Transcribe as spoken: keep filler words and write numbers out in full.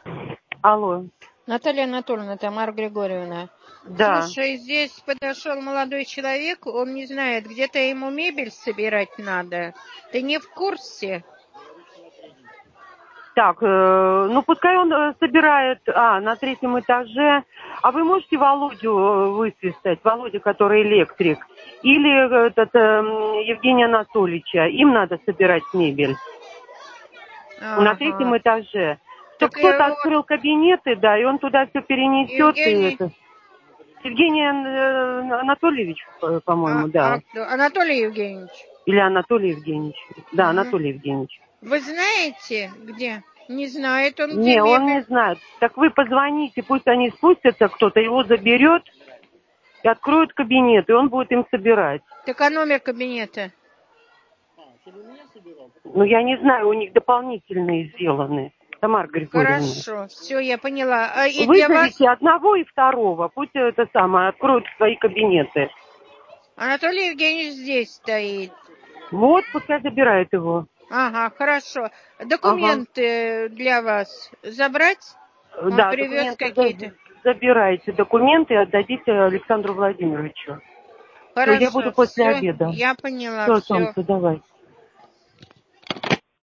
Алло. Наталья Анатольевна, Тамара Григорьевна. Да. Слушай, здесь подошел молодой человек, он не знает, где-то ему мебель собирать надо. Ты не в курсе? Так, э, ну пускай он э, собирает, а, на третьем этаже. А вы можете Володю э, высвистать, Володя, который электрик, или этот э, Евгения Анатольевича, им надо собирать мебель Ага. на третьем этаже. Чтобы Так кто-то вот, открыл кабинеты, да, и он туда все перенесет. Евгений... И это... Евгений э, Анатольевич, э, по-моему, А, да. а кто? Анатолий Евгеньевич. Или Анатолий Евгеньевич. Да, М. Анатолий Евгеньевич. Вы знаете, где? Не знает он, где Не, он мебель. не знает. Так вы позвоните, пусть они спустятся, кто-то его заберет и откроют кабинет, и он будет им собирать. Так а номер кабинета? Ну, я не знаю, у них дополнительные сделаны. Тамара Григорьевна. Хорошо, все, я поняла. А и для вас... Вызовите одного и второго, пусть это самое, откроют свои кабинеты. Анатолий Евгеньевич здесь стоит. Вот, пускай забирает его. Ага, хорошо. Ага. Документы для вас забрать? Он Да, привез документы за- какие-то. забирайте, документы и отдадите Александру Владимировичу. Все, я буду Хорошо, после все, обеда. я поняла, Все, все. солнце, давай.